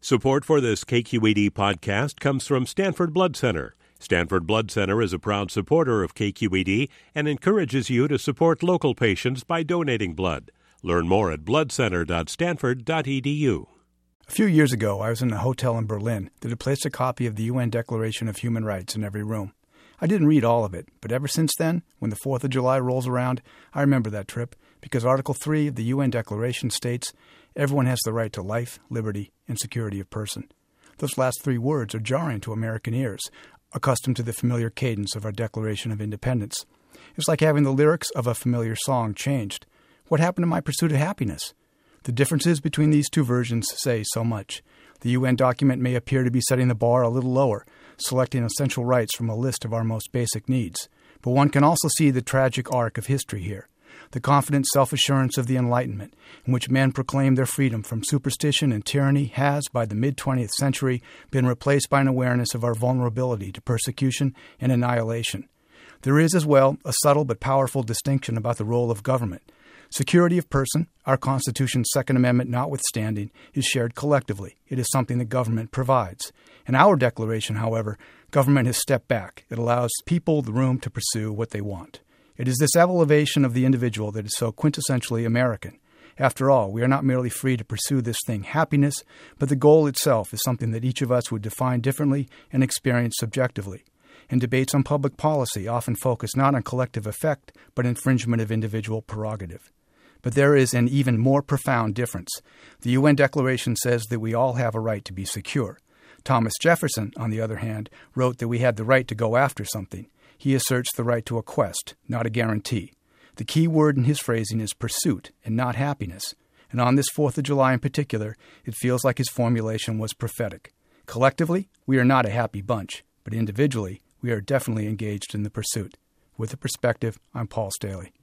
Support for this KQED podcast comes from Stanford Blood Center. Stanford Blood Center is a proud supporter of KQED and encourages you to support local patients by donating blood. Learn more at bloodcenter.stanford.edu. A few years ago, I was in a hotel in Berlin that had placed a copy of the UN Declaration of Human Rights in every room. I didn't read all of it, but ever since then, when the 4th of July rolls around, I remember that trip because Article 3 of the UN Declaration states, everyone has the right to life, liberty, and security of person. Those last 3 words are jarring to American ears, accustomed to the familiar cadence of our Declaration of Independence. It's like having the lyrics of a familiar song changed. What happened to my pursuit of happiness? The differences between these 2 versions say so much. The UN document may appear to be setting the bar a little lower, selecting essential rights from a list of our most basic needs. But one can also see the tragic arc of history here. The confident self-assurance of the Enlightenment, in which men proclaimed their freedom from superstition and tyranny, has, by the mid-20th century, been replaced by an awareness of our vulnerability to persecution and annihilation. There is, as well, a subtle but powerful distinction about the role of government. Security of person, our Constitution's Second Amendment notwithstanding, is shared collectively. It is something the government provides. In our Declaration, however, government has stepped back. It allows people the room to pursue what they want. It is this elevation of the individual that is so quintessentially American. After all, we are not merely free to pursue this thing, happiness, but the goal itself is something that each of us would define differently and experience subjectively. And debates on public policy often focus not on collective effect, but infringement of individual prerogative. But there is an even more profound difference. The UN Declaration says that we all have a right to be secure. Thomas Jefferson, on the other hand, wrote that we had the right to go after something. He asserts the right to a quest, not a guarantee. The key word in his phrasing is pursuit and not happiness. And on this 4th of July in particular, it feels like his formulation was prophetic. Collectively, we are not a happy bunch, but individually, we are definitely engaged in the pursuit. With a Perspective, I'm Paul Staley.